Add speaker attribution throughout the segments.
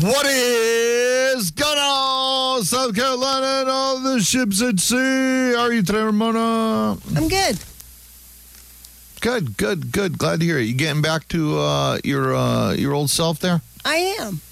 Speaker 1: What is going on, South Carolina and all the ships at sea? How are you today, Ramona?
Speaker 2: I'm good.
Speaker 1: Good. Glad to hear it. You getting back to your old self there?
Speaker 2: I am.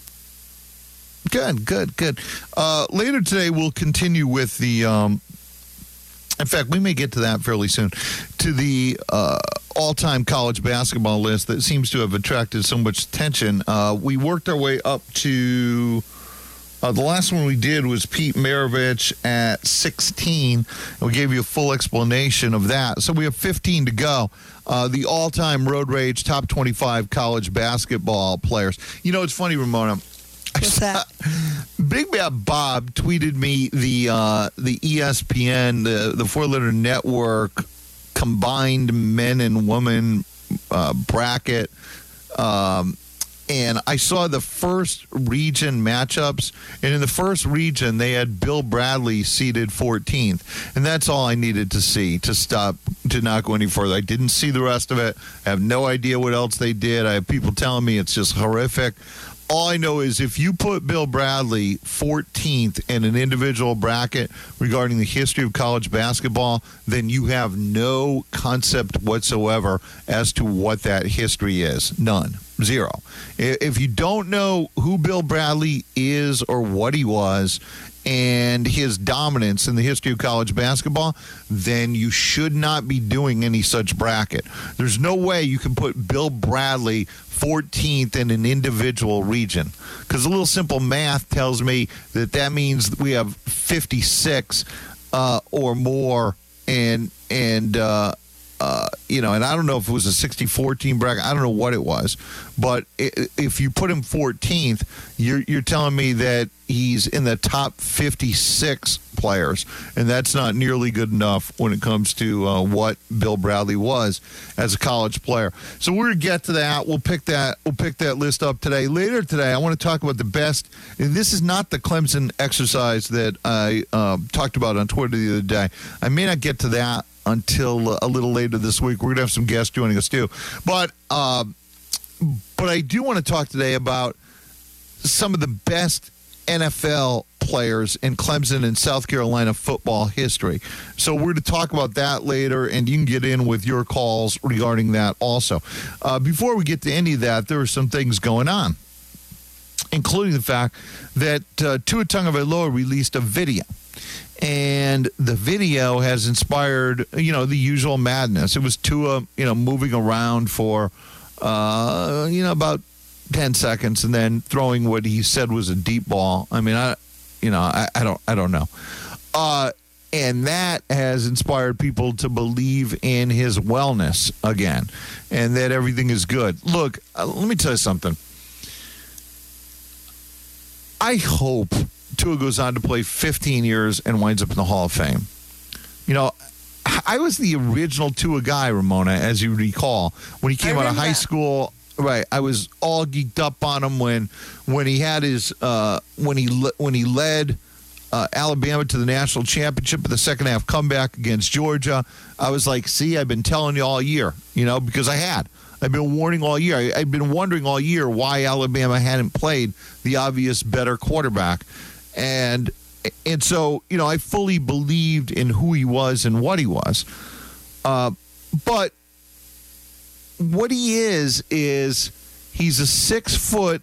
Speaker 1: Good. Later today, we'll continue with the. In fact, we may get to that fairly soon. To the all-time college basketball list that seems to have attracted so much attention. We worked our way up to. The last one we did was Pete Maravich at 16. And we gave you a full explanation of that. So we have 15 to go. The all-time Road Rage top 25 college basketball players. You know, it's funny, Ramona.
Speaker 2: What's that?
Speaker 1: Big Bad Bob tweeted me the ESPN, the four-letter network combined men and women bracket. And I saw the first region matchups, and in the first region, they had Bill Bradley seated 14th. And that's all I needed to see to not go any further. I didn't see the rest of it. I have no idea what else they did. I have people telling me it's just horrific. All I know is if you put Bill Bradley 14th in an individual bracket regarding the history of college basketball, then you have no concept whatsoever as to what that history is. None. Zero. If you don't know who Bill Bradley is or what he was and his dominance in the history of college basketball, then you should not be doing any such bracket. There's no way you can put Bill Bradley 14th in an individual region, because a little simple math tells me that means we have 56 or more, and I don't know if it was a 64 team bracket. I don't know what it was, but if you put him 14th, you're telling me that he's in the top 56 players, and that's not nearly good enough when it comes to what Bill Bradley was as a college player. So we're gonna get to that. We'll pick that list up today. Later today, I want to talk about the best. And this is not the Clemson exercise that I talked about on Twitter the other day. I may not get to that until a little later this week. We're going to have some guests joining us too. But I do want to talk today about some of the best NFL players in Clemson and South Carolina football history. So we're going to talk about that later, and you can get in with your calls regarding that also. Before we get to any of that, there are some things going on, including the fact that Tua Tagovailoa released a video. And the video has inspired, the usual madness. It was Tua, moving around for, about 10 seconds and then throwing what he said was a deep ball. I mean, I don't know. And that has inspired people to believe in his wellness again and that everything is good. Look, let me tell you something. I hope Tua goes on to play 15 years and winds up in the Hall of Fame. I was the original Tua guy, Ramona, as you recall, when he came out of high school. Right, I was all geeked up on him when he had his when he led Alabama to the national championship in the second half comeback against Georgia. I was like, see, I've been telling you all year, because I've been warning all year. I've been wondering all year why Alabama hadn't played the obvious better quarterback. And so, I fully believed in who he was and what he was. But what he is he's a 6-foot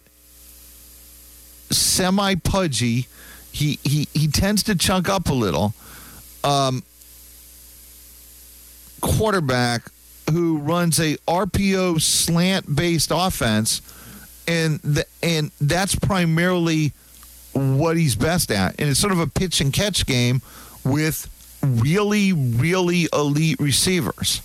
Speaker 1: semi-pudgy. He tends to chunk up a little. Quarterback who runs a RPO slant-based offense, and that's primarily what he's best at. And it's sort of a pitch and catch game with really, really elite receivers.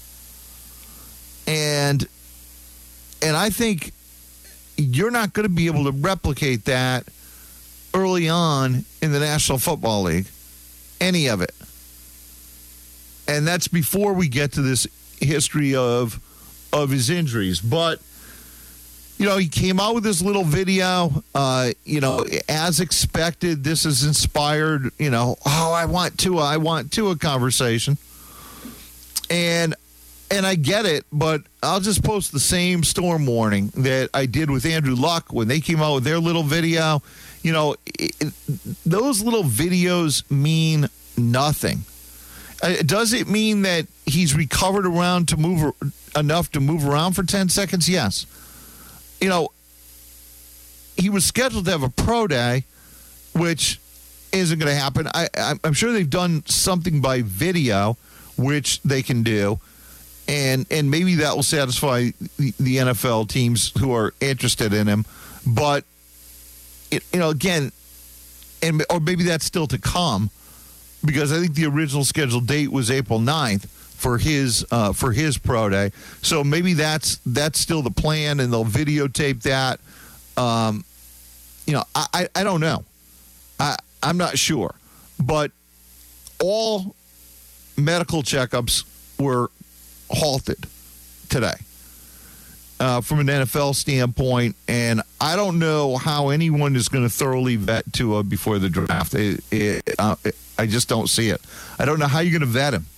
Speaker 1: And I think you're not going to be able to replicate that early on in the National Football League, any of it. And that's before we get to this history of his injuries. But he came out with this little video. As expected, this has inspired, I want Tua conversation. And And I get it, but I'll just post the same storm warning that I did with Andrew Luck when they came out with their little video. You know, those little videos mean nothing. Does it mean that he's recovered enough to move around for 10 seconds? Yes. You know, he was scheduled to have a pro day, which isn't going to happen. I'm sure they've done something by video, which they can do, and maybe that will satisfy the NFL teams who are interested in him. But, you know, again, or maybe that's still to come, because I think the original scheduled date was April 9th for his pro day. So maybe that's still the plan, and they'll videotape that. You know, I don't know. I'm not sure. But all medical checkups were halted today from an NFL standpoint, and I don't know how anyone is going to thoroughly vet Tua before the draft. I just don't see it. I don't know how you're going to vet him.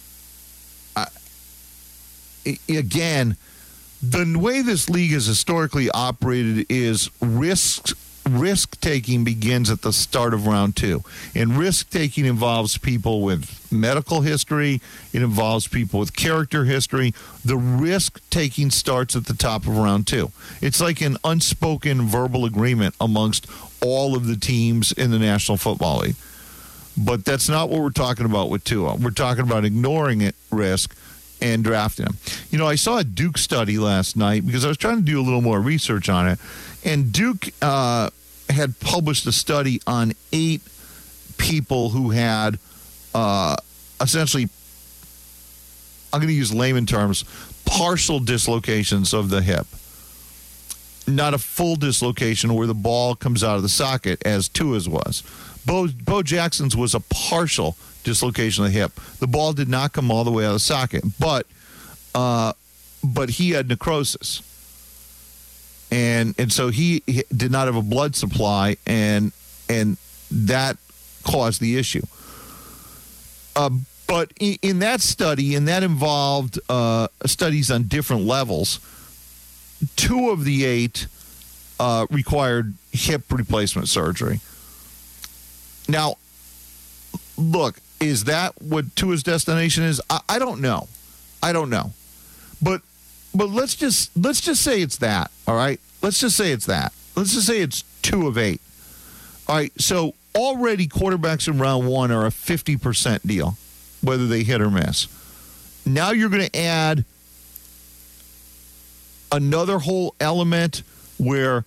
Speaker 1: Again, the way this league has historically operated is risk-taking begins at the start of round 2. And risk-taking involves people with medical history. It involves people with character history. The risk-taking starts at the top of round 2. It's like an unspoken verbal agreement amongst all of the teams in the National Football League. But that's not what we're talking about with Tua. We're talking about ignoring risk and drafting him. You know, I saw a Duke study last night because I was trying to do a little more research on it. And Duke had published a study on 8 people who had essentially, I'm going to use layman terms, partial dislocations of the hip. Not a full dislocation where the ball comes out of the socket as Tua's was. Bo Jackson's was a partial dislocation of the hip. The ball did not come all the way out of the socket, but he had necrosis. And so he did not have a blood supply, and that caused the issue. But in that study, and that involved studies on different levels, 2 of the 8 required hip replacement surgery. Now, look, is that what Tua's destination is? I don't know. But let's just say it's that, all right? Let's just say it's that. Let's just say it's 2 of 8. All right, so already quarterbacks in round 1 are a 50% deal, whether they hit or miss. Now you're going to add another whole element where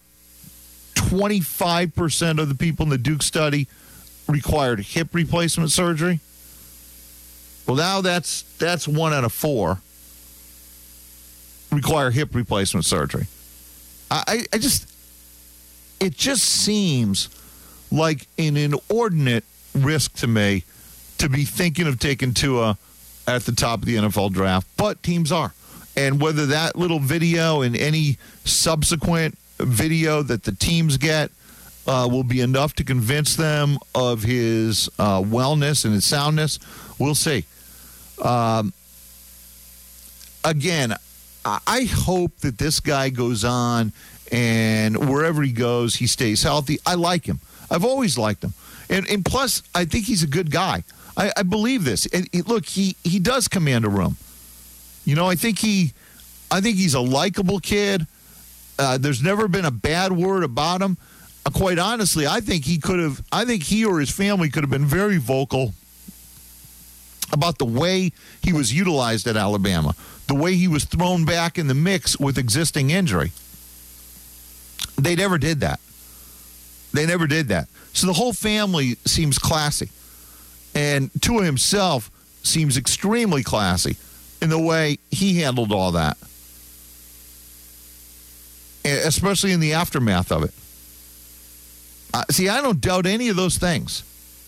Speaker 1: 25% of the people in the Duke study required hip replacement surgery. Well, now that's 1 out of 4 require hip replacement surgery. It just seems like an inordinate risk to me to be thinking of taking Tua at the top of the NFL draft, but teams are. And whether that little video and any subsequent video that the teams get will be enough to convince them of his wellness and his soundness, we'll see. Again, I hope that this guy goes on and wherever he goes, he stays healthy. I like him. I've always liked him. And plus, I think he's a good guy. I believe this. And look, he does command a room. You know, I think he's a likable kid. There's never been a bad word about him. Quite honestly, I think he or his family could have been very vocal about the way he was utilized at Alabama, the way he was thrown back in the mix with existing injury. They never did that. So the whole family seems classy. And Tua himself seems extremely classy in the way he handled all that, especially in the aftermath of it. See, I don't doubt any of those things.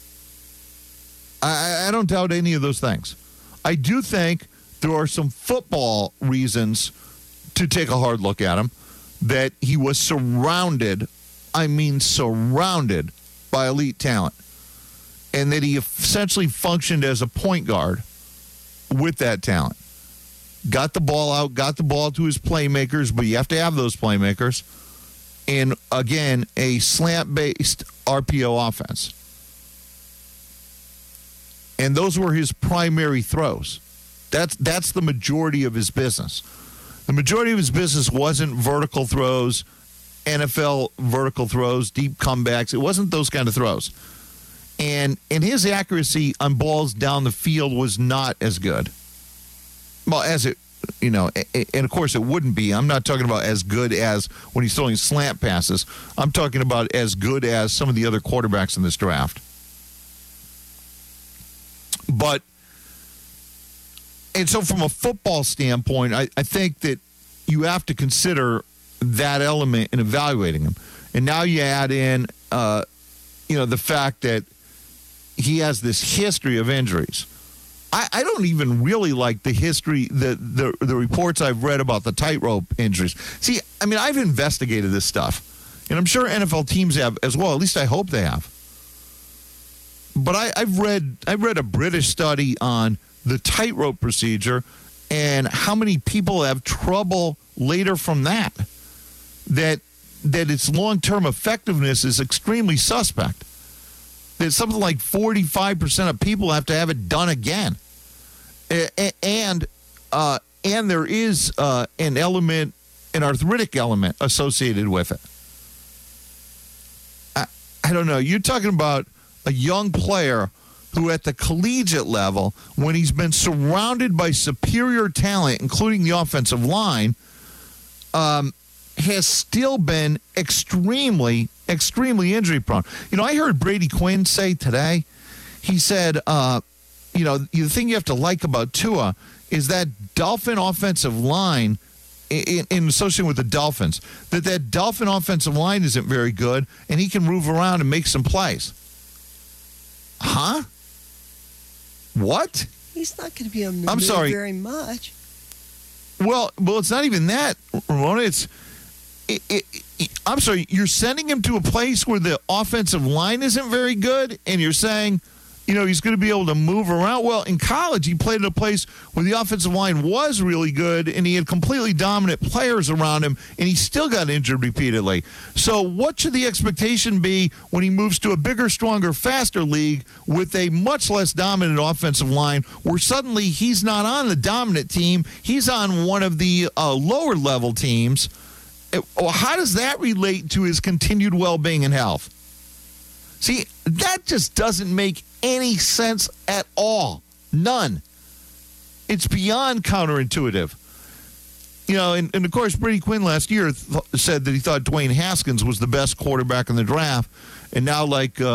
Speaker 1: I don't doubt any of those things. I do think there are some football reasons to take a hard look at him, that he was surrounded by elite talent, and that he essentially functioned as a point guard with that talent. got the ball out, got the ball to his playmakers, but you have to have those playmakers. And, again, a slant-based RPO offense. And those were his primary throws. That's the majority of his business. The majority of his business wasn't vertical throws, NFL vertical throws, deep comebacks. It wasn't those kind of throws. And his accuracy on balls down the field was not as good. Well, as it, and of course it wouldn't be. I'm not talking about as good as when he's throwing slant passes. I'm talking about as good as some of the other quarterbacks in this draft. And so from a football standpoint, I think that you have to consider that element in evaluating him. And now you add in, the fact that he has this history of injuries. I don't even really like the history, the reports I've read about the tightrope injuries. See, I mean, I've investigated this stuff, and I'm sure NFL teams have as well. At least I hope they have. But I've read a British study on the tightrope procedure and how many people have trouble later from that its long-term effectiveness is extremely suspect. That something like 45% of people have to have it done again. And there is an arthritic element associated with it. I don't know. You're talking about a young player who at the collegiate level, when he's been surrounded by superior talent, including the offensive line, has still been extremely, extremely injury prone. I heard Brady Quinn say today, he said, the thing you have to like about Tua is that Dolphin offensive line in association with the Dolphins, that Dolphin offensive line isn't very good, and he can move around and make some plays. Huh? What?
Speaker 2: He's not going to be able to
Speaker 1: I'm sorry.
Speaker 2: very much.
Speaker 1: Well, it's not even that, Ramona. I'm sorry. You're sending him to a place where the offensive line isn't very good, and you're saying, he's going to be able to move around. Well, in college, he played at a place where the offensive line was really good, and he had completely dominant players around him, and he still got injured repeatedly. So what should the expectation be when he moves to a bigger, stronger, faster league with a much less dominant offensive line, where suddenly he's not on the dominant team, he's on one of the lower-level teams? How does that relate to his continued well-being and health? See, that just doesn't make any sense at all. None. It's beyond counterintuitive. And of course, Brady Quinn last year said that he thought Dwayne Haskins was the best quarterback in the draft. And now,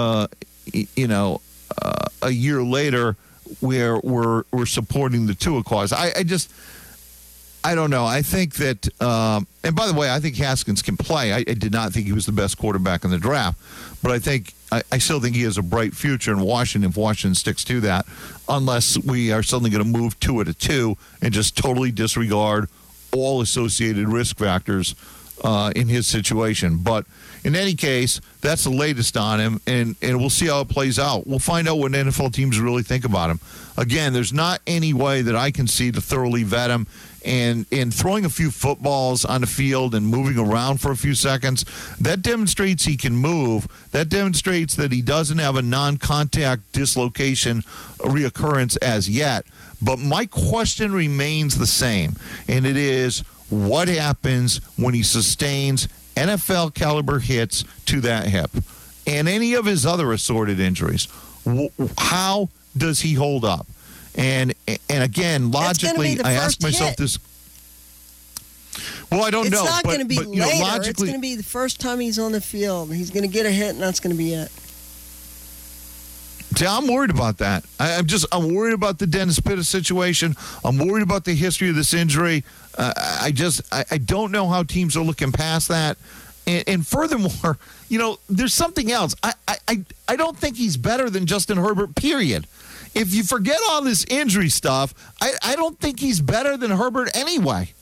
Speaker 1: a year later, we're supporting the Tua cause. I don't know. I think that, and by the way, I think Haskins can play. I did not think he was the best quarterback in the draft, but I still think he has a bright future in Washington if Washington sticks to that, unless we are suddenly going to move Tua to 2 and just totally disregard all associated risk factors in his situation. But in any case, that's the latest on him, and we'll see how it plays out. We'll find out what NFL teams really think about him. Again, there's not any way that I can see to thoroughly vet him. And throwing a few footballs on the field and moving around for a few seconds, that demonstrates he can move. That demonstrates that he doesn't have a non-contact dislocation reoccurrence as yet. But my question remains the same, and it is, what happens when he sustains NFL caliber hits to that hip and any of his other assorted injuries? How does he hold up? And again, logically, I ask myself this. Well, I don't know.
Speaker 2: It's not going to be later.
Speaker 1: Logically,
Speaker 2: it's going to be the first time he's on the field. He's going to get a hit, and that's going to be it.
Speaker 1: See, I'm worried about that. I'm worried about the Dennis Pitta situation. I'm worried about the history of this injury. I don't know how teams are looking past that. And furthermore, there's something else. I don't think he's better than Justin Herbert, period. If you forget all this injury stuff, I don't think he's better than Herbert anyway.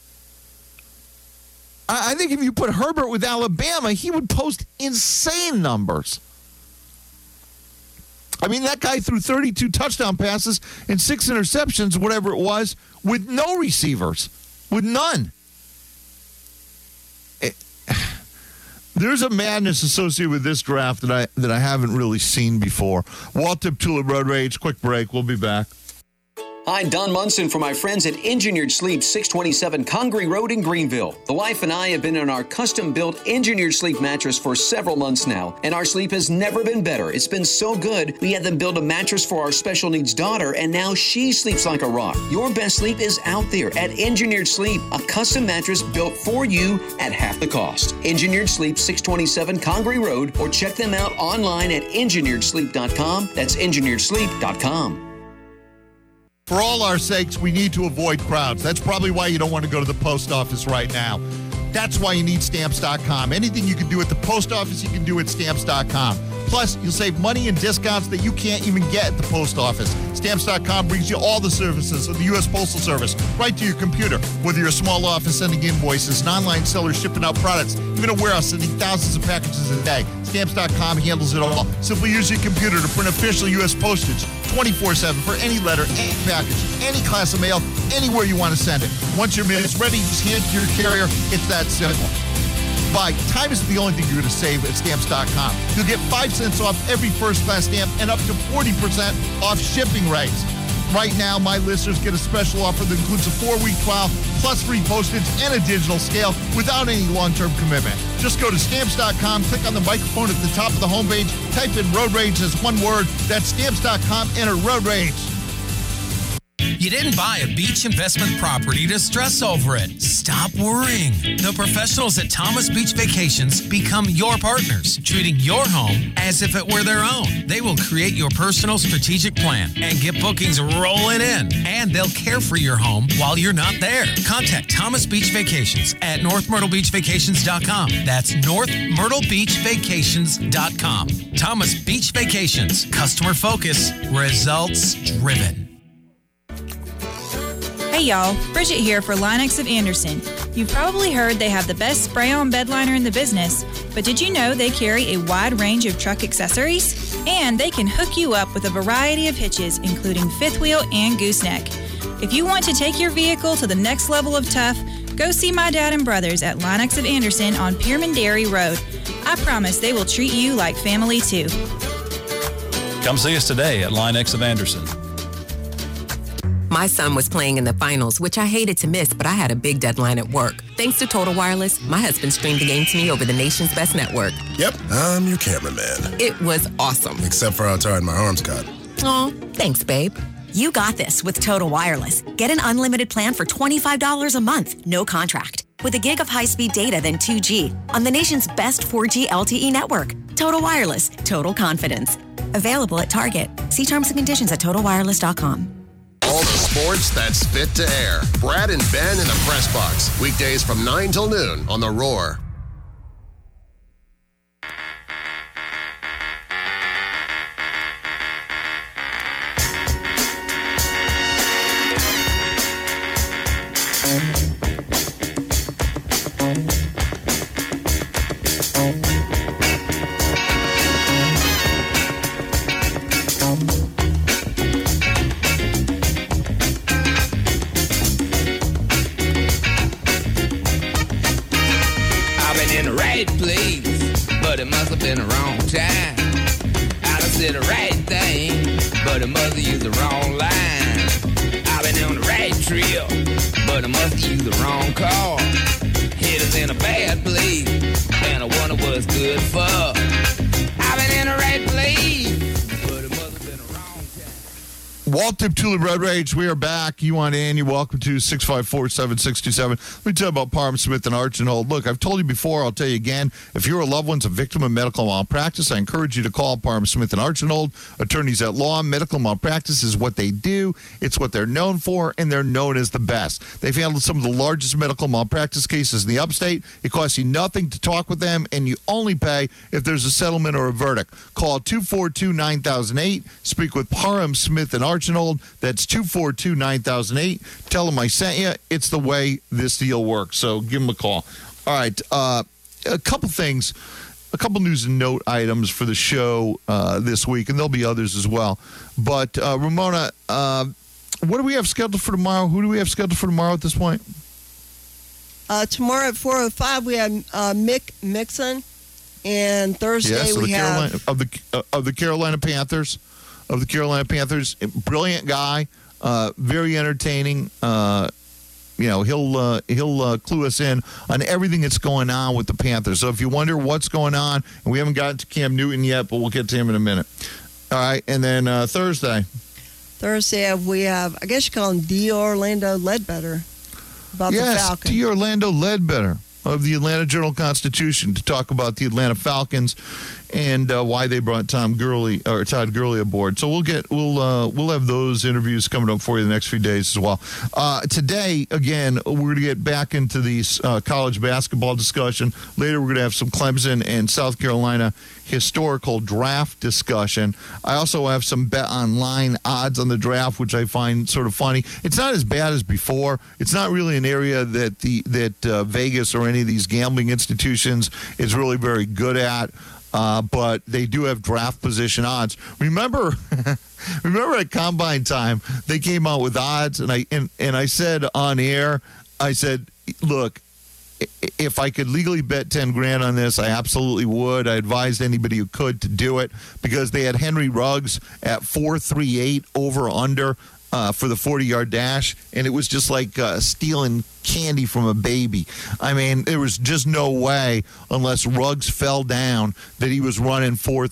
Speaker 1: I think if you put Herbert with Alabama, he would post insane numbers. I mean, that guy threw 32 touchdown passes and 6 interceptions, whatever it was, with no receivers, with none. There's a madness associated with this draft that I haven't really seen before. Walt Tulip Road Rage, quick break. We'll be back.
Speaker 3: Hi, Don Munson for my friends at Engineered Sleep, 627 Congaree Road in Greenville. The wife and I have been in our custom-built Engineered Sleep mattress for several months now, and our sleep has never been better. It's been so good, we had them build a mattress for our special needs daughter, and now she sleeps like a rock. Your best sleep is out there at Engineered Sleep, a custom mattress built for you at half the cost. Engineered Sleep, 627 Congaree Road, or check them out online at engineeredsleep.com. That's engineeredsleep.com.
Speaker 1: For all our sakes, we need to avoid crowds. That's probably why you don't want to go to the post office right now. That's why you need Stamps.com. Anything you can do at the post office, you can do at Stamps.com. Plus, you'll save money and discounts that you can't even get at the post office. Stamps.com brings you all the services of the U.S. Postal Service right to your computer. Whether you're a small office sending invoices, an online seller shipping out products, even a warehouse sending thousands of packages a day, Stamps.com handles it all. Simply use your computer to print official U.S. postage 24/7 for any letter, any package, any class of mail, anywhere you want to send it. Once your mail is ready, just hand it to your carrier. It's that simple. But time isn't the only thing you're going to save at Stamps.com. You'll get 5 cents off every first-class stamp and up to 40% off shipping rates. Right now, my listeners get a special offer that includes a 4-week trial, plus free postage and a digital scale without any long-term commitment. Just go to Stamps.com, click on the microphone at the top of the homepage, type in Road Rage as one word. That's Stamps.com, enter Road Rage.
Speaker 4: You didn't buy a beach investment property to stress over it. Stop worrying. The professionals at Thomas Beach Vacations become your partners, treating your home as if it were their own. They will create your personal strategic plan and get bookings rolling in. And they'll care for your home while you're not there. Contact Thomas Beach Vacations at NorthMyrtleBeachVacations.com. That's NorthMyrtleBeachVacations.com. Thomas Beach Vacations. Customer focus. Results driven.
Speaker 5: Hey y'all, Bridget here for Line-X of Anderson. You've probably heard they have the best spray-on bed liner in the business, but did you know they carry a wide range of truck accessories? And they can hook you up with a variety of hitches, including fifth wheel and gooseneck. If you want to take your vehicle to the next level of tough, go see my dad and brothers at Line-X of Anderson on Pierman Dairy Road. I promise they will treat you like family too.
Speaker 6: Come see us today at Line-X of Anderson.
Speaker 7: My son was playing in the finals, which I hated to miss, but I had a big deadline at work. Thanks to Total Wireless, my husband streamed the game to me over the nation's best network.
Speaker 8: Yep, I'm your cameraman.
Speaker 7: It was awesome.
Speaker 8: Except for how tired my arms got.
Speaker 7: Aw, thanks, babe.
Speaker 9: You got this with Total Wireless. Get an unlimited plan for $25 a month, no contract. With a gig of high-speed data than 2G on the nation's best 4G LTE network. Total Wireless, total confidence. Available at Target. See terms and conditions at TotalWireless.com.
Speaker 10: All the sports that's fit to air. Brad and Ben in the Press Box. Weekdays from 9 till noon on The Roar.
Speaker 11: But it must have been the wrong time. I done said the right thing, but it must have used the wrong line. I've been on the right trail, but I must have used the wrong car. Head is in a bad place, and I wonder what's good for. I've been in the right place, but it must have been the wrong time.
Speaker 1: Walt Tulip Road Rage, we are back. You want in, you're welcome to 654-7627. Let me tell you about Parham, Smith, and Archinhold. Look, I've told you before, I'll tell you again. If your loved one's a victim of medical malpractice, I encourage you to call Parham, Smith, and Archinhold. Attorneys at law. Medical malpractice is what they do. It's what they're known for, and they're known as the best. They've handled some of the largest medical malpractice cases in the upstate. It costs you nothing to talk with them, and you only pay if there's a settlement or a verdict. Call 242-9008. Speak with Parham, Smith, and Archinhold. That's 242-9008. Tell them I sent you. It's the way this deal works. So give them a call. All right. A couple things. a couple news and note items for the show this week, and there'll be others as well. But, Ramona, what do we have scheduled for tomorrow? Who do we have scheduled for tomorrow at this point?
Speaker 2: Tomorrow at 4:05, we have Mick Mixon. And Thursday we have
Speaker 1: of the Carolina Panthers, brilliant guy, very entertaining. He'll clue us in on everything that's going on with the Panthers. So if you wonder what's going on, and we haven't gotten to Cam Newton yet, but we'll get to him in a minute. All right, and then Thursday
Speaker 2: we have, I guess you call him D. Orlando Ledbetter about the Falcons.
Speaker 1: D. Orlando Ledbetter of the Atlanta Journal-Constitution to talk about the Atlanta Falcons and why they brought Todd Gurley aboard. So we'll have those interviews coming up for you the next few days as well. Today, again, we're going to get back into the college basketball discussion. Later, we're going to have some Clemson and South Carolina historical draft discussion. I also have some bet online odds on the draft, which I find sort of funny. It's not as bad as before. It's not really an area that Vegas or any of these gambling institutions is really very good at. But they do have draft position odds. Remember at Combine time, they came out with odds, and I said on air, I said, look, if I could legally bet 10 grand on this, I absolutely would. I advised anybody who could to do it because they had Henry Ruggs at 4.38 over under for the 40-yard dash, and it was just like stealing candy from a baby. I mean, there was just no way, unless Ruggs fell down, that he was running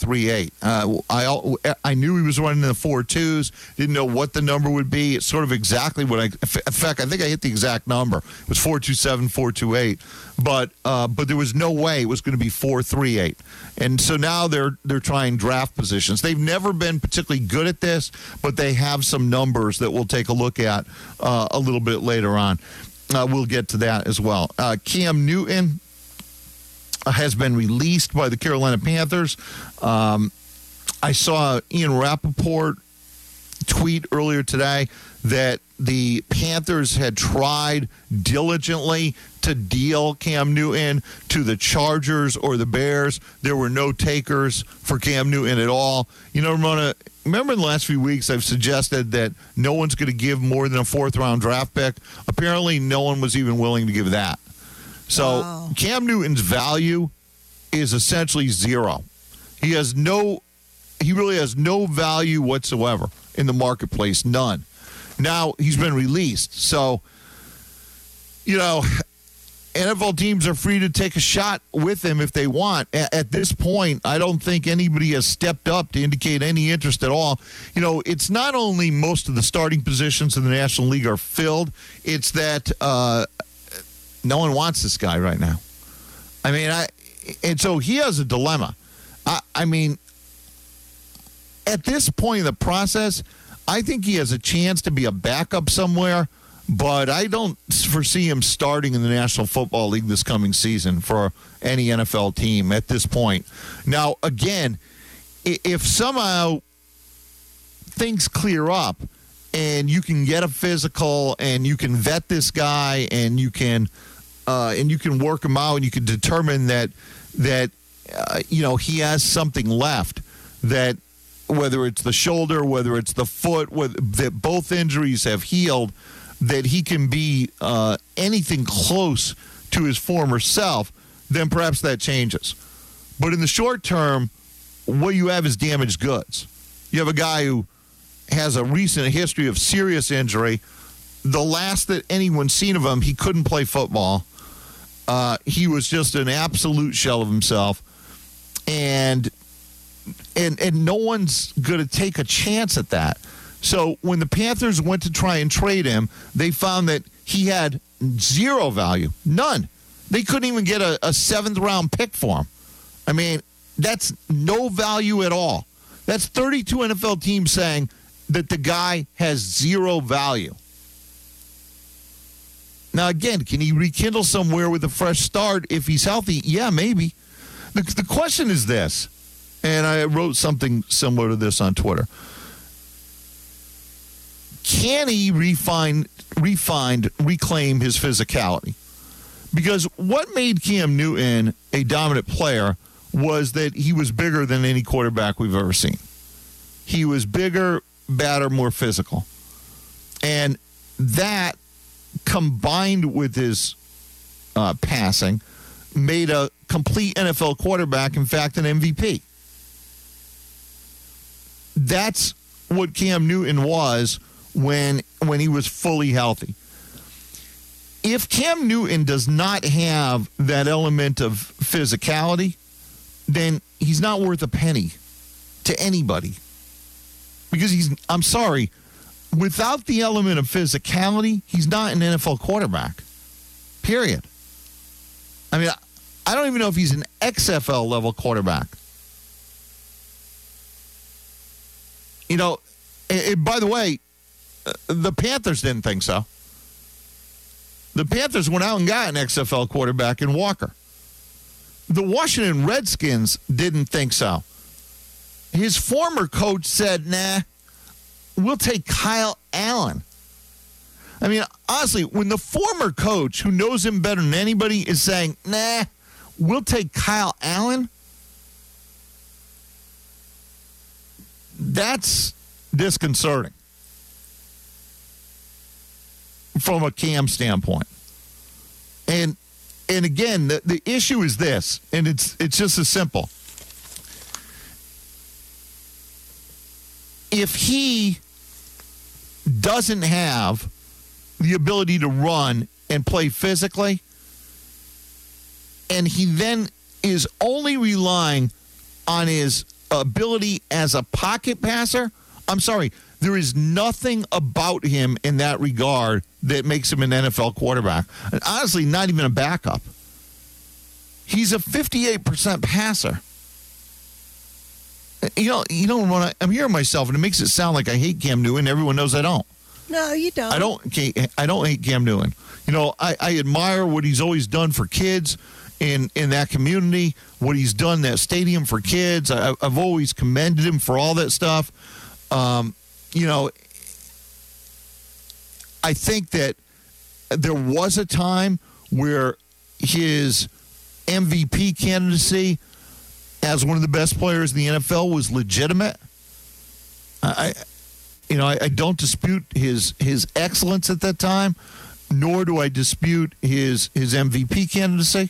Speaker 1: 4.38. I knew he was running in the 4.2s, didn't know what the number would be. It's sort of exactly what in fact, I think I hit the exact number. It was 4.27, 4.28. But there was no way it was going to be 4.38. And so now they're trying draft positions. They've never been particularly good at this, but they have some numbers that we'll take a look at a little bit later on. We'll get to that as well. Cam Newton has been released by the Carolina Panthers. I saw Ian Rappaport tweet earlier today that the Panthers had tried diligently to deal Cam Newton to the Chargers or the Bears. There were no takers for Cam Newton at all. You know, Ramona, remember in the last few weeks I've suggested that no one's going to give more than a fourth-round draft pick? Apparently no one was even willing to give that. So wow. Cam Newton's value is essentially zero. He really has no value whatsoever in the marketplace, none. Now he's been released. So, you know, NFL teams are free to take a shot with him if they want. At this point, I don't think anybody has stepped up to indicate any interest at all. You know, it's not only most of the starting positions in the National League are filled, it's that no one wants this guy right now. I mean, and so he has a dilemma. I mean, at this point in the process, I think he has a chance to be a backup somewhere, but I don't foresee him starting in the National Football League this coming season for any NFL team at this point. Now, again, if somehow things clear up and you can get a physical and you can vet this guy and you can work him out and you can determine that he has something left, that whether it's the shoulder, whether it's the foot, that both injuries have healed, that he can be anything close to his former self, then perhaps that changes. But in the short term, what you have is damaged goods. You have a guy who has a recent history of serious injury. The last that anyone's seen of him, he couldn't play football. He was just an absolute shell of himself. And no one's going to take a chance at that. So when the Panthers went to try and trade him, they found that he had zero value, none. They couldn't even get a seventh-round pick for him. I mean, that's no value at all. That's 32 NFL teams saying that the guy has zero value. Now, again, can he rekindle somewhere with a fresh start if he's healthy? Yeah, maybe. The question is this, and I wrote something similar to this on Twitter. Can he reclaim his physicality? Because what made Cam Newton a dominant player was that he was bigger than any quarterback we've ever seen. He was bigger, badder, more physical. And that, combined with his passing, made a complete NFL quarterback, in fact, an MVP. That's what Cam Newton was when he was fully healthy. If Cam Newton does not have that element of physicality, then he's not worth a penny to anybody. Because I'm sorry, without the element of physicality, he's not an NFL quarterback. Period. I mean, I don't even know if he's an XFL level quarterback. You know, and by the way, the Panthers didn't think so. The Panthers went out and got an XFL quarterback in Walker. The Washington Redskins didn't think so. His former coach said, nah, we'll take Kyle Allen. I mean, honestly, when the former coach, who knows him better than anybody, is saying, nah, we'll take Kyle Allen, that's disconcerting from a Cam standpoint. And again, the issue is this, and it's just as simple. If he doesn't have the ability to run and play physically, and he then is only relying on his ability as a pocket passer, I'm sorry, there is nothing about him in that regard that makes him an NFL quarterback. And honestly, not even a backup. He's a 58% passer. You know, I'm hearing myself, and it makes it sound like I hate Cam Newton. Everyone knows I don't.
Speaker 2: No, you don't.
Speaker 1: I don't hate Cam Newton. You know, I admire what he's always done for kids in that community, what he's done in that stadium for kids. I've always commended him for all that stuff. You know, I think that there was a time where his MVP candidacy as one of the best players in the NFL was legitimate. I don't dispute his excellence at that time, nor do I dispute his MVP candidacy.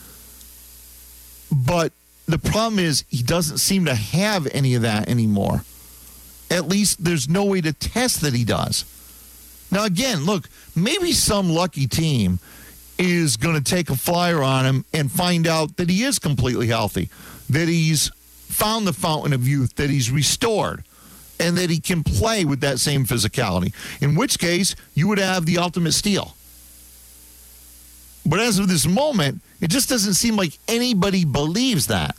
Speaker 1: But the problem is he doesn't seem to have any of that anymore. At least there's no way to test that he does. Now, again, look, maybe some lucky team is going to take a flyer on him and find out that he is completely healthy, that he's found the fountain of youth, that he's restored, and that he can play with that same physicality, in which case you would have the ultimate steal. But as of this moment, it just doesn't seem like anybody believes that.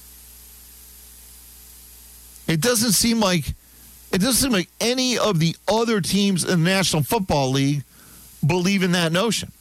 Speaker 1: It doesn't seem like any of the other teams in the National Football League believe in that notion.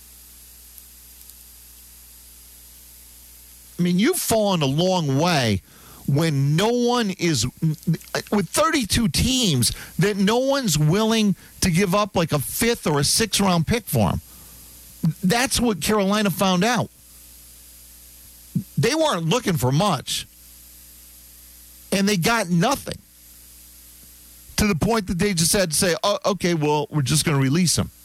Speaker 1: I mean, you've fallen a long way when no one is, with 32 teams, that no one's willing to give up like a 5th or a 6th round pick for him. That's what Carolina found out. They weren't looking for much. And they got nothing. To the point that they just had to say, oh, okay, well, we're just going to release him.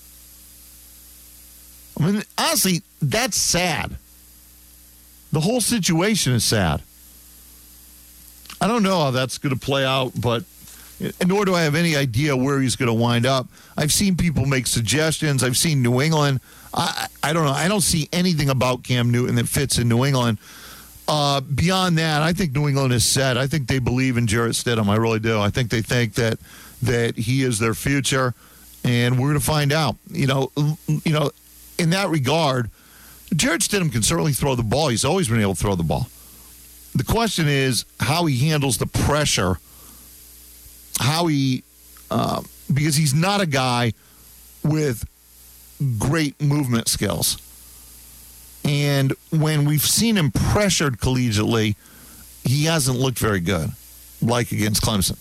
Speaker 1: I mean, honestly, that's sad. The whole situation is sad. I don't know how that's going to play out, but nor do I have any idea where he's going to wind up. I've seen people make suggestions. I've seen New England. I don't know. I don't see anything about Cam Newton that fits in New England. Beyond that, I think New England is set. I think they believe in Jarrett Stidham. I really do. I think they think that he is their future, and we're going to find out. You know, in that regard, Jarrett Stidham can certainly throw the ball. He's always been able to throw the ball. The question is how he handles the pressure, because he's not a guy with great movement skills. And when we've seen him pressured collegiately, he hasn't looked very good, like against Clemson.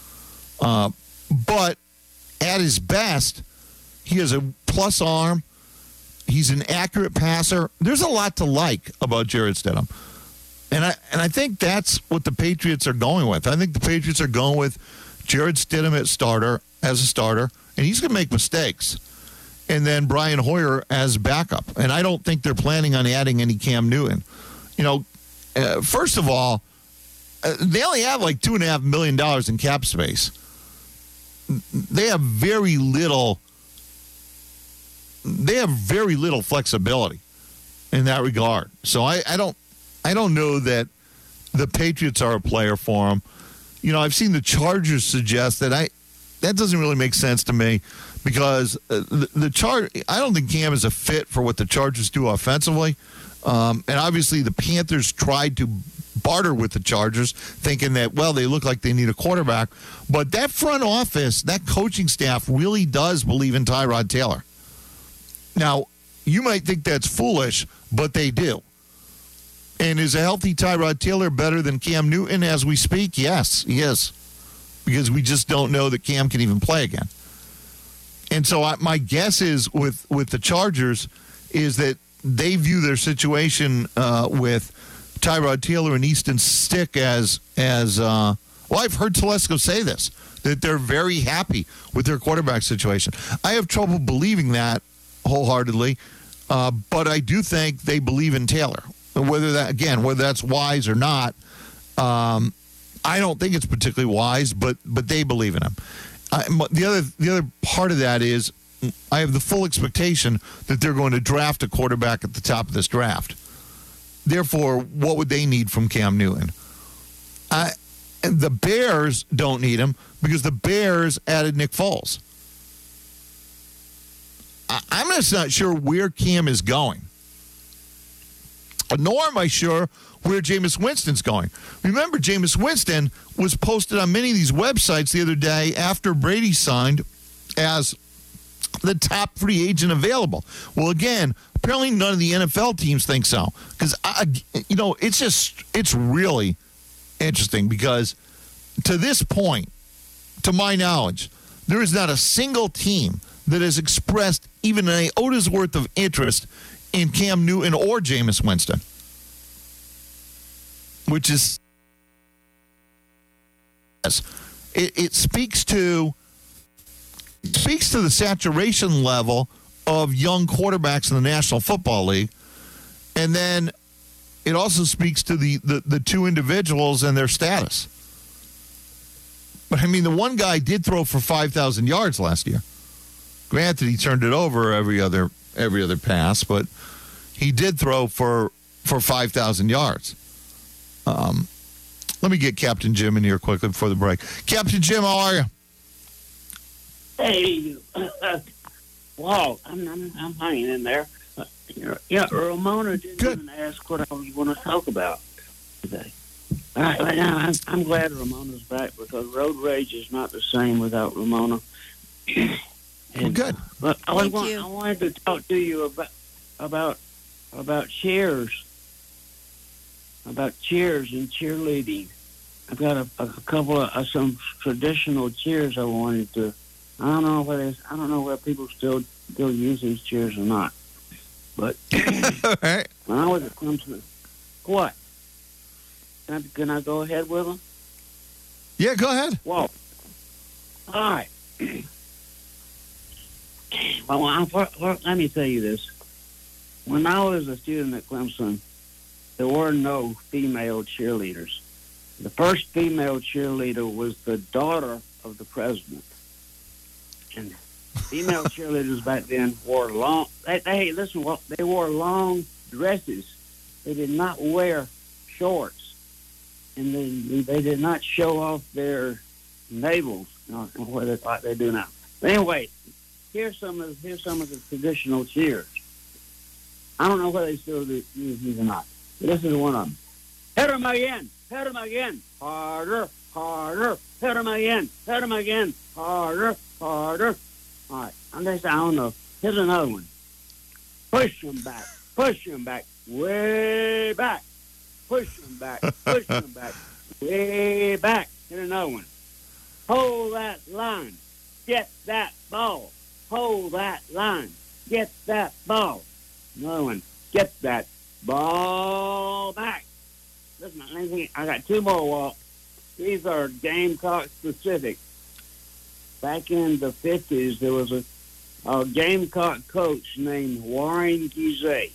Speaker 1: But at his best, he has a plus arm. He's an accurate passer. There's a lot to like about Jarrett Stidham. And I think that's what the Patriots are going with. I think the Patriots are going with Jared Stidham as a starter, and he's going to make mistakes. And then Brian Hoyer as backup. And I don't think they're planning on adding any Cam Newton. First of all, they only have like $2.5 million in cap space. They have very little flexibility in that regard. So I don't know that the Patriots are a player for him. I've seen the Chargers suggest that doesn't really make sense to me because I don't think Cam is a fit for what the Chargers do offensively. And obviously the Panthers tried to barter with the Chargers thinking that, they look like they need a quarterback. But that front office, that coaching staff really does believe in Tyrod Taylor. Now, you might think that's foolish, but they do. And is a healthy Tyrod Taylor better than Cam Newton as we speak? Yes, he is. Because we just don't know that Cam can even play again. And so my guess is with the Chargers is that they view their situation with Tyrod Taylor and Easton Stick as I've heard Telesco say this, that they're very happy with their quarterback situation. I have trouble believing that wholeheartedly, but I do think they believe in Taylor. Whether that's wise or not, I don't think it's particularly wise, but they believe in him. The other part of that is I have the full expectation that they're going to draft a quarterback at the top of this draft. Therefore, what would they need from Cam Newton? The Bears don't need him because the Bears added Nick Foles. I'm just not sure where Cam is going. Nor am I sure where Jameis Winston's going. Remember, Jameis Winston was posted on many of these websites the other day after Brady signed as the top free agent available. Well, again, apparently none of the NFL teams think so. Because, it's really interesting because to this point, to my knowledge, there is not a single team that has expressed even an iota worth of interest in Cam Newton or Jameis Winston, which is it speaks to the saturation level of young quarterbacks in the National Football League, and then it also speaks to the two individuals and their status. But I mean, the one guy did throw for 5,000 yards last year. Granted, he turned it over every other pass, but he did throw for 5,000 yards. Let me get Captain Jim in here quickly before the break. Captain Jim, how are you?
Speaker 12: Hey, wow, I'm hanging in there. Ramona didn't even ask what I was going to talk about today. I'm glad Ramona's back because road rage is not the same without Ramona.
Speaker 1: Good.
Speaker 12: But I wanted to talk to you about cheers. About cheers and cheerleading. I've got a couple of some traditional cheers I wanted to. I don't know whether people still use these cheers or not. But
Speaker 1: right.
Speaker 12: When I was at Clemson, what? Can I go ahead with them?
Speaker 1: Yeah, go ahead.
Speaker 12: Well, all right. Well, let me tell you this. When I was a student at Clemson, there were no female cheerleaders. The first female cheerleader was the daughter of the president. And female cheerleaders back then wore long... they wore long dresses. They did not wear shorts. And they did not show off their navels, what they thought they do now. But anyway, here's some of the traditional cheers. I don't know whether they still use these or not. But this is one of them. Hit 'em again. Hit 'em again. Harder, harder. Hit 'em again. Hit 'em again. Harder, harder. All right. I don't know. Here's another one. Push 'em back. Push 'em back. Way back. Push 'em back. Push 'em back. Way back. Here's another one. Hold that line. Get that ball. Hold that line. Get that ball. Another one. Get that ball back. listen, I got two more, Walt. These are Gamecock specific. Back in the 50s, there was a Gamecock coach named Warren Gizet.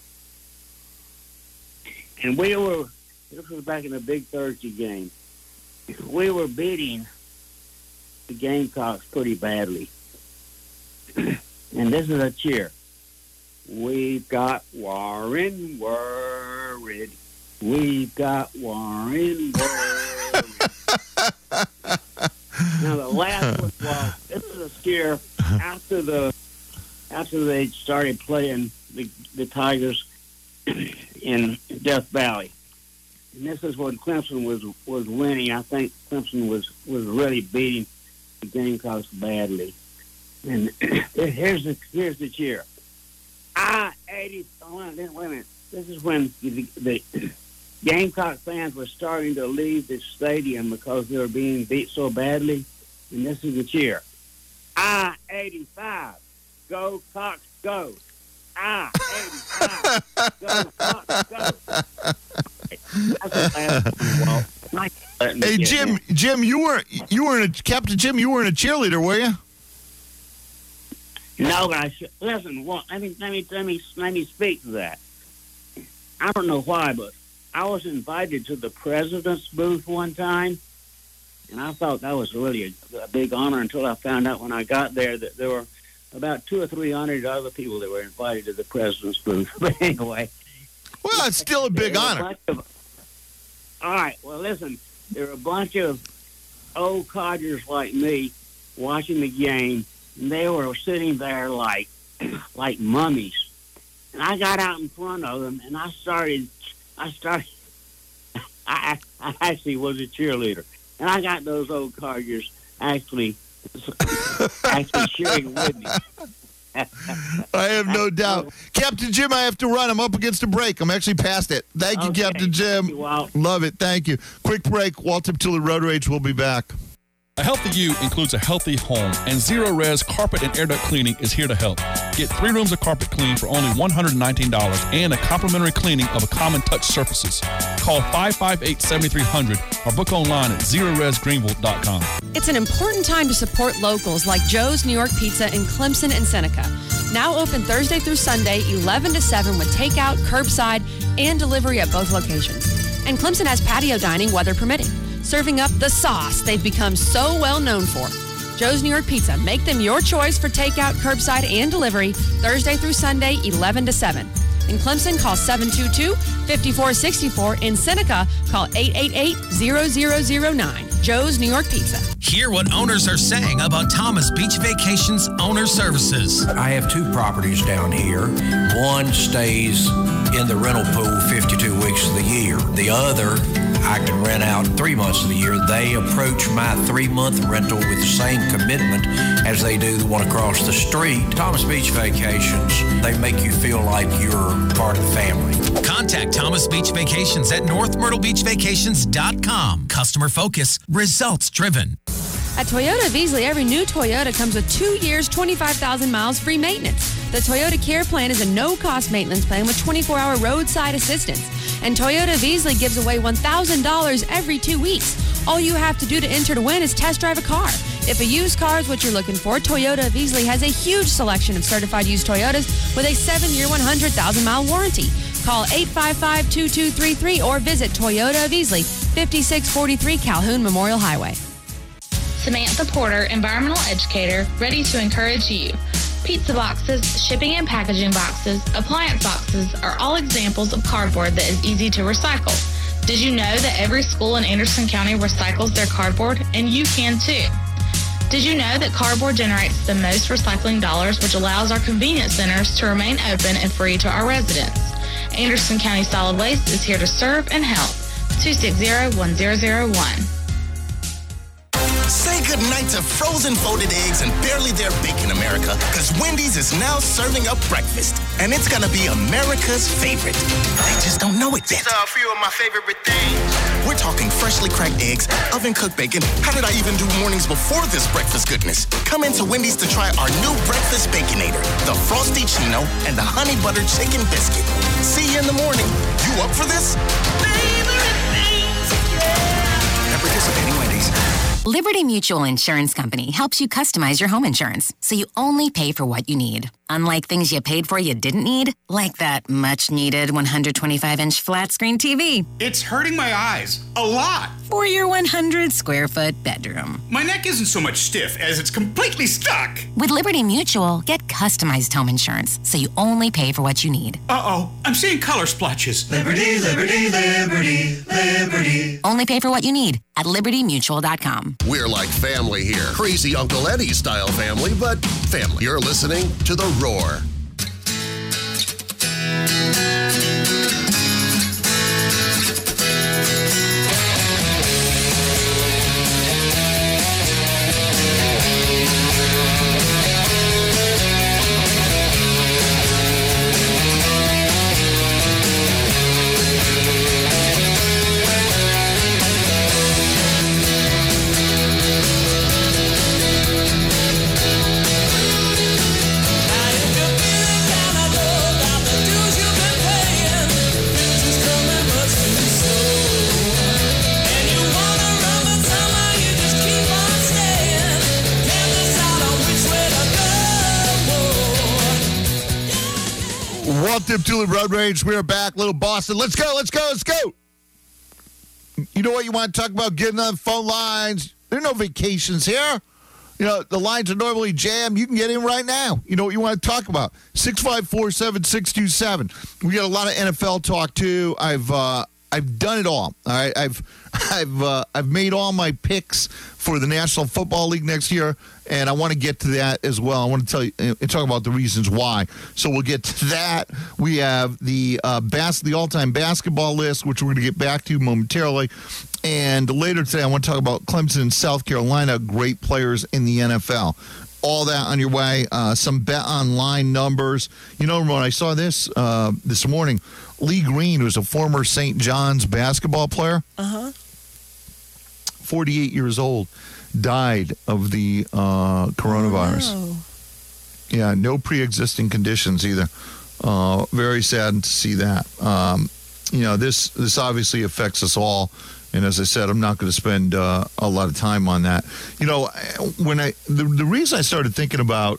Speaker 12: And this was back in the Big Thursday game. We were beating the Gamecocks pretty badly. And this is a cheer. We've got Warren worried. We've got Warren worried. Now the last one, well, this is a cheer after they started playing the Tigers in Death Valley. And this is when Clemson was winning. I think Clemson was really beating the Gamecocks badly. And here's the cheer. Wait a minute. This is when the Gamecock fans were starting to leave the stadium because they were being beat so badly. And this is the cheer. I-85. Go Cox, go. I-85. Go Cox, go.
Speaker 1: Hey, Jim, you weren't Captain Jim. You weren't a cheerleader, were you?
Speaker 12: No, but listen. Well, let me speak to that. I don't know why, but I was invited to the president's booth one time, and I thought that was really a big honor until I found out when I got there that there were about 200 or 300 other people that were invited to the president's booth. But anyway.
Speaker 1: Well, it's still a big honor.
Speaker 12: All right. Well, listen, there were a bunch of old codgers like me watching the game, and they were sitting there like mummies. And I got out in front of them, and I actually was a cheerleader. And I got those old codgers actually cheering with me.
Speaker 1: I have no doubt. Captain Jim, I have to run. I'm up against a break. I'm actually past it. Thank you, Captain Jim.
Speaker 12: You, Walt.
Speaker 1: Love it. Thank you. Quick break. Walt Tiptula, Road Rage. We'll be back.
Speaker 6: A healthy you includes a healthy home, and Zero Res Carpet and Air Duct Cleaning is here to help. Get 3 rooms of carpet clean for only $119 and a complimentary cleaning of a common touch surfaces. Call 558-7300 or book online at ZeroResGreenville.com.
Speaker 13: It's an important time to support locals like Joe's New York Pizza in Clemson and Seneca. Now open Thursday through Sunday, 11 to 7 with takeout, curbside, and delivery at both locations. And Clemson has patio dining, weather permitting, serving up the sauce they've become so well known for. Joe's New York Pizza. Make them your choice for takeout, curbside, and delivery Thursday through Sunday, 11 to 7. In Clemson, call 722-5464. In Seneca, call 888-0009. Joe's New York Pizza.
Speaker 4: Hear what owners are saying about Thomas Beach Vacations Owner Services.
Speaker 14: I have 2 properties down here. One stays in the rental pool 52 weeks of the year. The other, I can rent out 3 months of the year. They approach my 3-month rental with the same commitment as they do the one across the street. Thomas Beach Vacations, they make you feel like you're part of the family.
Speaker 4: Contact Thomas Beach Vacations at NorthMyrtleBeachVacations.com. Customer focus, results driven.
Speaker 13: At Toyota of Easley, every new Toyota comes with 2 years, 25,000 miles free maintenance. The Toyota Care Plan is a no-cost maintenance plan with 24-hour roadside assistance. And Toyota of Easley gives away $1,000 every 2 weeks. All you have to do to enter to win is test drive a car. If a used car is what you're looking for, Toyota of Easley has a huge selection of certified used Toyotas with a 7-year, 100,000-mile warranty. Call 855-2233 or visit Toyota of Easley, 5643 Calhoun Memorial Highway.
Speaker 15: Samantha Porter, environmental educator, ready to encourage you. Pizza boxes, shipping and packaging boxes, appliance boxes are all examples of cardboard that is easy to recycle. Did you know that every school in Anderson County recycles their cardboard? And you can too. Did you know that cardboard generates the most recycling dollars, which allows our convenience centers to remain open and free to our residents? Anderson County Solid Waste is here to serve and help. 260-1001.
Speaker 16: Say goodnight to frozen folded eggs and barely there bacon, America, because Wendy's is now serving up breakfast, and it's gonna be America's favorite. They just don't know it yet.
Speaker 17: These are a few of my favorite things.
Speaker 16: We're talking freshly cracked eggs, oven-cooked bacon. How did I even do mornings before this breakfast goodness? Come into Wendy's to try our new breakfast Baconator, the Frosty Chino, and the Honey Butter Chicken Biscuit. See you in the morning. You up for this?
Speaker 17: Favorite
Speaker 16: participating Wendy's.
Speaker 9: Liberty Mutual Insurance Company helps you customize your home insurance so you only pay for what you need. Unlike things you paid for you didn't need, like that much-needed 125-inch flat-screen TV.
Speaker 17: It's hurting my eyes a lot.
Speaker 9: For your 100-square-foot bedroom.
Speaker 17: My neck isn't so much stiff as it's completely stuck.
Speaker 9: With Liberty Mutual, get customized home insurance so you only pay for what you need.
Speaker 17: Uh-oh, I'm seeing color splotches.
Speaker 16: Liberty, liberty, liberty, liberty.
Speaker 9: Only pay for what you need at libertymutual.com.
Speaker 10: We're like family here. Crazy Uncle Eddie style family, but family. You're listening to The Roar.
Speaker 1: Welcome to the Road Rage. We are back, Little Boston. Let's go, let's go, let's go. You know what you want to talk about? Getting on the phone lines. There are no vacations here. You know, the lines are normally jammed. You can get in right now. You know what you want to talk about? 654-7627. We got a lot of NFL talk, too. I've done it all. All right, I've made all my picks for the National Football League next year, and I want to get to that as well. I want to tell you and talk about the reasons why. So we'll get to that. We have the all-time basketball list, which we're going to get back to momentarily. And later today, I want to talk about Clemson and South Carolina, great players in the NFL. All that on your way. Some Bet Online numbers. You know, when I saw this morning, Lee Green, who's a former St. John's basketball player, 48 years old, died of the coronavirus.
Speaker 2: Wow.
Speaker 1: Yeah, no pre-existing conditions either. Very sad to see that. This obviously affects us all. And as I said, I'm not going to spend a lot of time on that. You know, the reason I started thinking about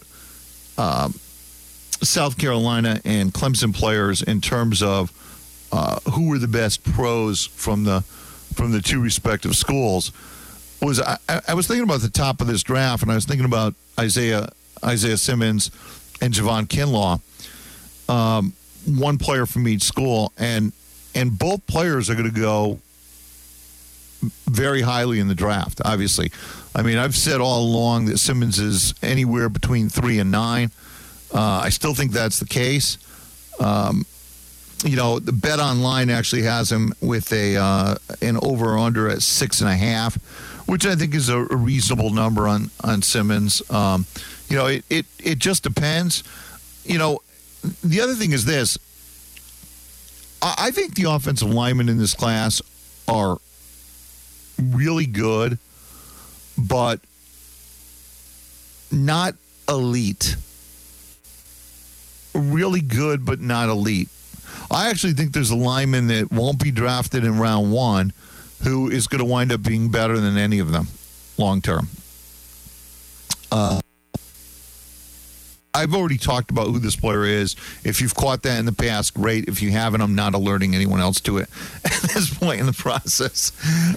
Speaker 1: South Carolina and Clemson players in terms of who were the best pros from the two respective schools was I was thinking about the top of this draft, and I was thinking about Isaiah Simmons and Javon Kinlaw, one player from each school, and both players are going to go very highly in the draft, obviously. I mean, I've said all along that Simmons is anywhere between 3 and 9. I still think that's the case. The Bet Online actually has him with an over or under at 6.5, which I think is a reasonable number on Simmons. It just depends. You know, the other thing is this. I think the offensive linemen in this class are really good, but not elite. Really good, but not elite. I actually think there's a lineman that won't be drafted in round 1 who is going to wind up being better than any of them long term. I've already talked about who this player is. If you've caught that in the past, great. If you haven't, I'm not alerting anyone else to it at this point in the process.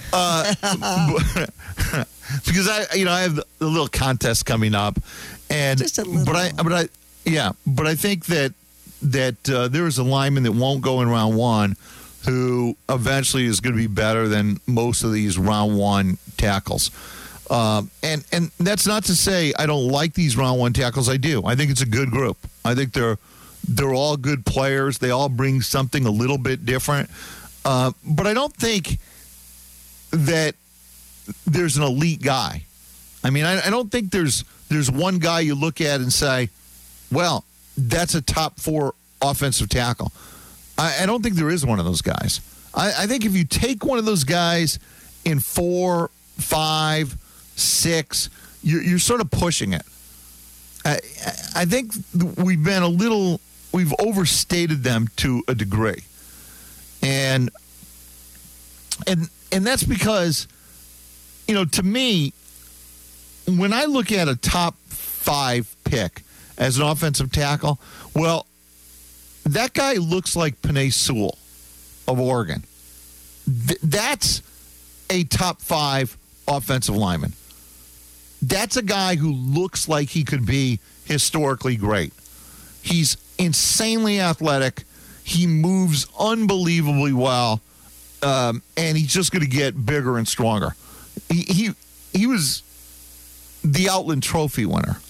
Speaker 1: Because I have the little contest coming up, and
Speaker 2: just a little.
Speaker 1: But I think that there is a lineman that won't go in round 1 who eventually is going to be better than most of these round 1 tackles. And that's not to say I don't like these round 1 tackles. I do. I think it's a good group. I think they're all good players. They all bring something a little bit different. But I don't think that there's an elite guy. I mean, I don't think there's one guy you look at and say, well, that's a top 4 offensive tackle. I don't think there is one of those guys. I think if you take one of those guys in 4, 5, 6, you're sort of pushing it. I think we've overstated them to a degree. And that's because to me, when I look at a top 5 pick as an offensive tackle, well, that guy looks like Penei Sewell of Oregon. That's a top 5 offensive lineman. That's a guy who looks like he could be historically great. He's insanely athletic. He moves unbelievably well, and he's just going to get bigger and stronger. He was the Outland Trophy winner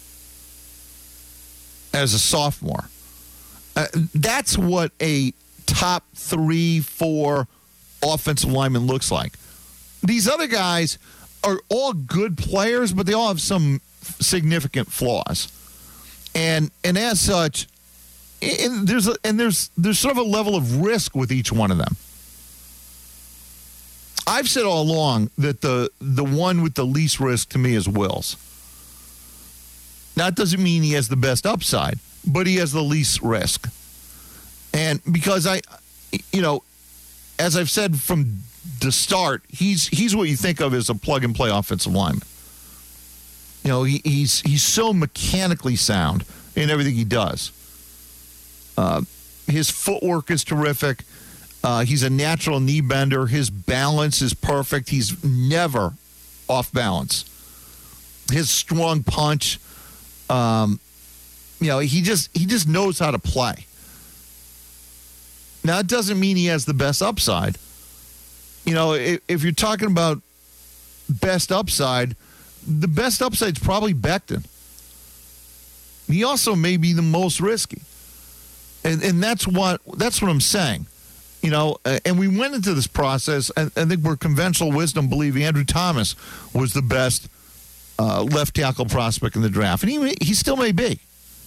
Speaker 1: as a sophomore. That's what a top 3, 4 offensive lineman looks like. These other guys are all good players, but they all have some significant flaws. And as such, there's sort of a level of risk with each one of them. I've said all along that the one with the least risk to me is Wills. That doesn't mean he has the best upside, but he has the least risk. And because as I've said from the start, he's what you think of as a plug-and-play offensive lineman. He's so mechanically sound in everything he does. His footwork is terrific. He's a natural knee bender. His balance is perfect. He's never off balance. His strong punch, he just knows how to play. Now, it doesn't mean he has the best upside. If you're talking about best upside, the best upside is probably Becton. He also may be the most risky. And that's what I'm saying. And we went into this process, and I think we're conventional wisdom believe Andrew Thomas was the best left tackle prospect in the draft. And he still may be.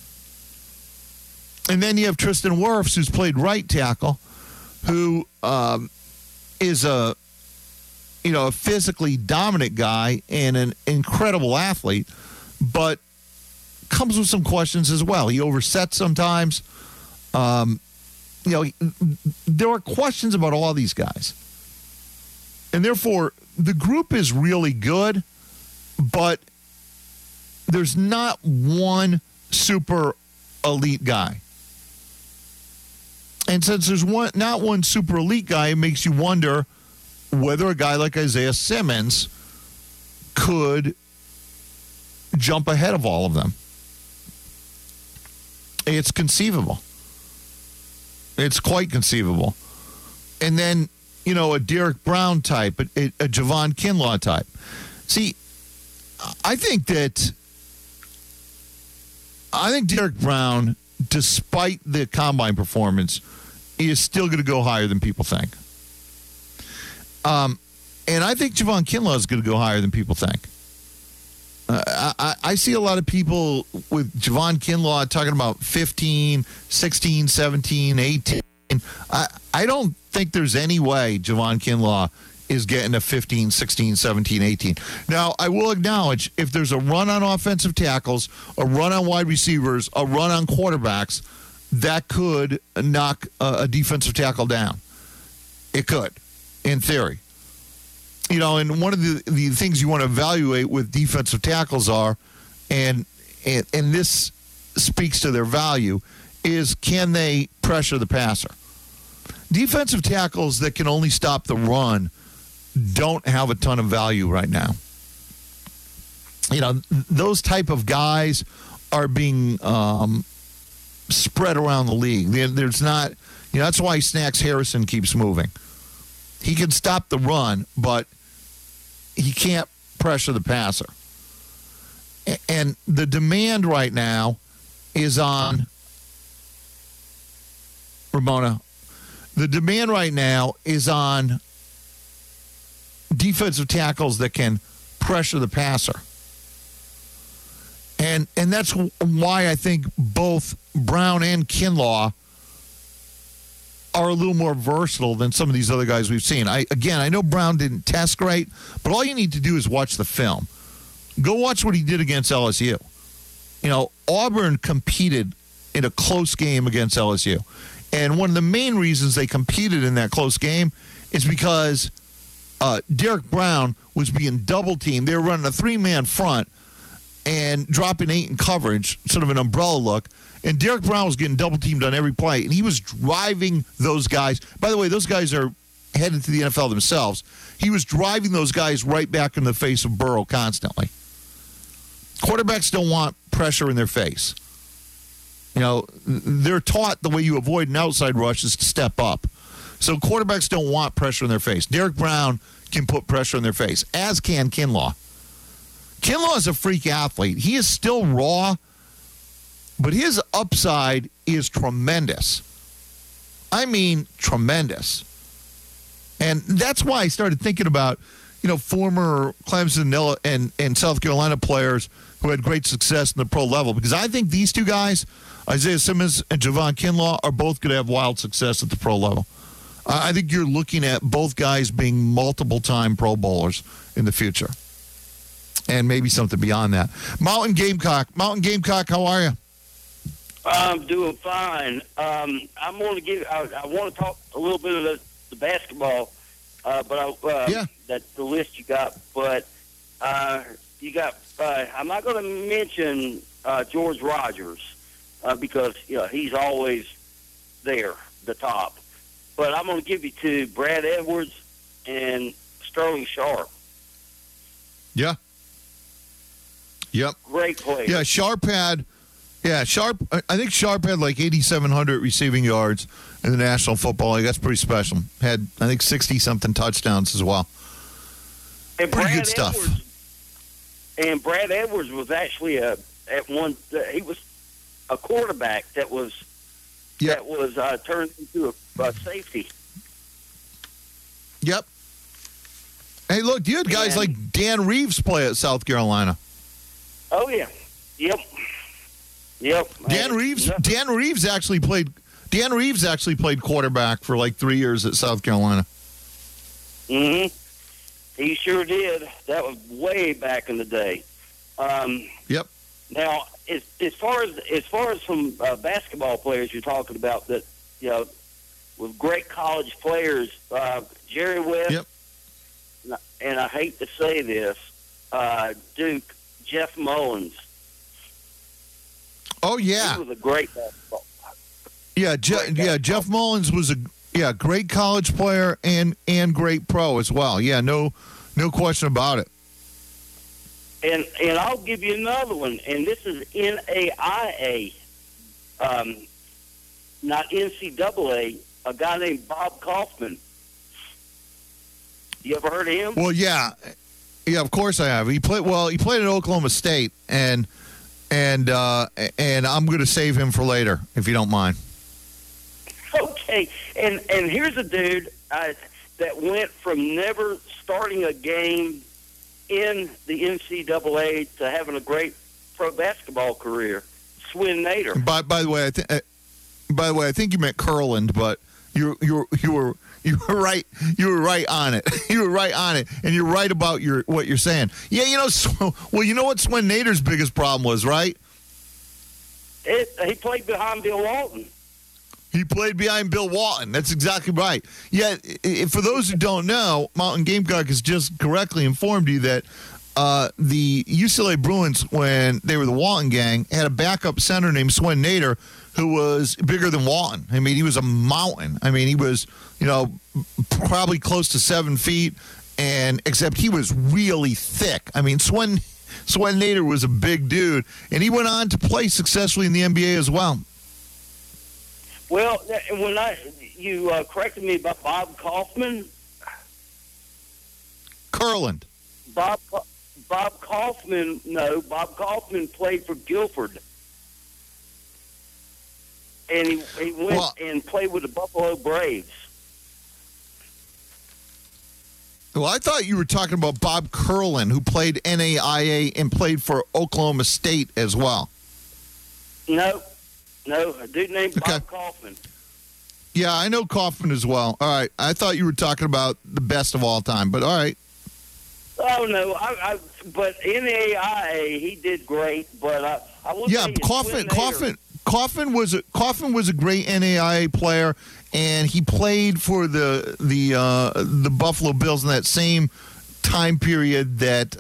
Speaker 1: And then you have Tristan Wirfs, who's played right tackle, who is a physically dominant guy and an incredible athlete, but comes with some questions as well. He oversets sometimes. There are questions about all these guys. And therefore, the group is really good, but there's not one super elite guy. And since there's not one super elite guy, it makes you wonder whether a guy like Isaiah Simmons could jump ahead of all of them. It's conceivable. It's quite conceivable. And then, a Derek Brown type, a Javon Kinlaw type. See, I think Derek Brown, despite the combine performance, is still going to go higher than people think. And I think Javon Kinlaw is going to go higher than people think. I see a lot of people with Javon Kinlaw talking about 15, 16, 17, 18. I don't think there's any way Javon Kinlaw is getting a 15, 16, 17, 18. Now, I will acknowledge if there's a run on offensive tackles, a run on wide receivers, a run on quarterbacks, that could knock a defensive tackle down. It could, in theory. And one of the things you want to evaluate with defensive tackles are, and this speaks to their value, is can they pressure the passer? Defensive tackles that can only stop the run don't have a ton of value right now. Those type of guys are being spread around the league. There's not, that's why Snacks Harrison keeps moving. He can stop the run, but he can't pressure the passer. And the demand right now is on Ramona. The demand right now is on defensive tackles that can pressure the passer. And that's why I think both Brown and Kinlaw are a little more versatile than some of these other guys we've seen. I know Brown didn't test great, but all you need to do is watch the film. Go watch what he did against LSU. Auburn competed in a close game against LSU. And one of the main reasons they competed in that close game is because Derek Brown was being double-teamed. They were running a three-man front and dropping 8 in coverage, sort of an umbrella look. And Derek Brown was getting double-teamed on every play, and he was driving those guys. By the way, those guys are headed to the NFL themselves. He was driving those guys right back in the face of Burrow constantly. Quarterbacks don't want pressure in their face. They're taught the way you avoid an outside rush is to step up. So quarterbacks don't want pressure in their face. Derek Brown can put pressure in their face, as can Kinlaw. Kinlaw is a freak athlete. He is still raw, but his upside is tremendous. I mean, tremendous. And that's why I started thinking about, former Clemson and South Carolina players who had great success in the pro level. Because I think these two guys, Isaiah Simmons and Javon Kinlaw, are both going to have wild success at the pro level. I think you're looking at both guys being multiple-time Pro Bowlers in the future. And maybe something beyond that. Mountain Gamecock, how are you?
Speaker 18: I'm doing fine. I want to talk a little bit of the basketball, that's the list you got. But you got. I'm not going to mention George Rogers because he's always there, the top. But I'm going to give you two: Brad Edwards and Sterling Sharp.
Speaker 1: Yeah. Yep.
Speaker 18: Great play.
Speaker 1: Yeah, Sharp. I think Sharp had like 8,700 receiving yards in the National Football League. That's pretty special. Had, I think, 60-something touchdowns as well.
Speaker 18: And
Speaker 1: pretty good stuff.
Speaker 18: Brad Edwards was actually he was a quarterback that was turned into a safety.
Speaker 1: Yep. Hey, look, you had guys like Dan Reeves play at South Carolina.
Speaker 18: Oh yeah. Yep.
Speaker 1: Dan Reeves actually played quarterback for like 3 years at South Carolina.
Speaker 18: Mm-hmm. He sure did. That was way back in the day.
Speaker 1: Yep.
Speaker 18: Now, as far as some basketball players you're talking about that, with great college players, Jerry West. Yep. And I hate to say this, Duke, Jeff Mullins.
Speaker 1: Oh yeah,
Speaker 18: he was a great basketball.
Speaker 1: Yeah, Jeff Mullins was a great college player and great pro as well. Yeah, no question about it.
Speaker 18: And I'll give you another one, and this is NAIA, not NCAA. A guy named Bob Kaufman. You ever heard of him?
Speaker 1: Well, yeah, of course I have. He played at Oklahoma State, and I'm going to save him for later, if you don't mind.
Speaker 18: Okay, and here's a dude that went from never starting a game in the NCAA to having a great pro basketball career. Swin Nader.
Speaker 1: By the way, I think you meant Curland, but you were right. You were right on it. You were right on it, and you're right about what you're saying. Yeah, you know what Swin Nader's biggest problem was, right?
Speaker 18: He played behind Bill Walton.
Speaker 1: He played behind Bill Walton. That's exactly right. Yeah, for those who don't know, Mountain Gamecock has just correctly informed you that the UCLA Bruins, when they were the Walton gang, had a backup center named Swin Nader who was bigger than Walton. I mean, he was a mountain. I mean, he was, probably close to 7 feet, except he was really thick. I mean, Swin Nader was a big dude, and he went on to play successfully in the NBA as well.
Speaker 18: Well, when you corrected me about Bob Kaufman.
Speaker 1: Curland.
Speaker 18: Bob Kaufman, no. Bob Kaufman played for Guilford. And he went and played with the Buffalo Braves.
Speaker 1: Well, I thought you were talking about Bob Curland, who played NAIA and played for Oklahoma State as well.
Speaker 18: No, a dude named Bob Kaufman.
Speaker 1: Yeah, I know Kaufman as well. All right, I thought you were talking about the best of all time, but all right.
Speaker 18: Oh, no, but NAIA, he did great, but I will tell you,
Speaker 1: Coffin was a great NAIA player, and he played for the Buffalo Bills in that same time period that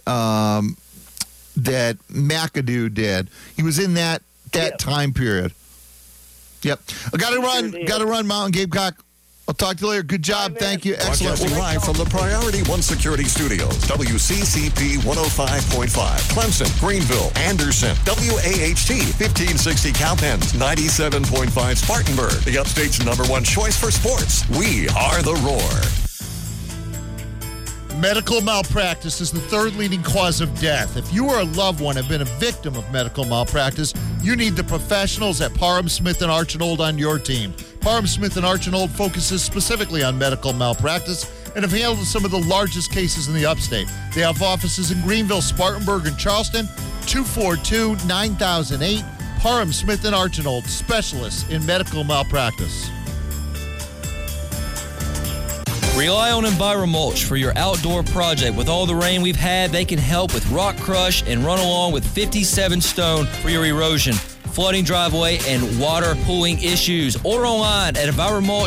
Speaker 1: McAdoo did. He was in that time period. Yep. I got to run, Mountain Gamecock. I'll talk to you later. Good job. Thank you. Excellent.
Speaker 19: Broadcasting live from the Priority One Security Studios. WCCP 105.5. Clemson, Greenville, Anderson. WAHT 1560 Cowpens. 97.5 Spartanburg. The Upstate's #1 choice for sports. We are the Roar.
Speaker 1: Medical malpractice is the third leading cause of death. If you or a loved one have been a victim of medical malpractice, you need the professionals at Parham Smith & Archinald on your team. Parham Smith & Archinald focuses specifically on medical malpractice and have handled some of the largest cases in the upstate. They have offices in Greenville, Spartanburg, and Charleston. 242-9008. Parham Smith & Archinald, specialists in medical malpractice.
Speaker 20: Rely on EnviroMulch for your outdoor project. With all the rain we've had, they can help with rock crush and run along with 57 Stone for your erosion, flooding driveway, and water pooling issues. Order online at EnviroMulch.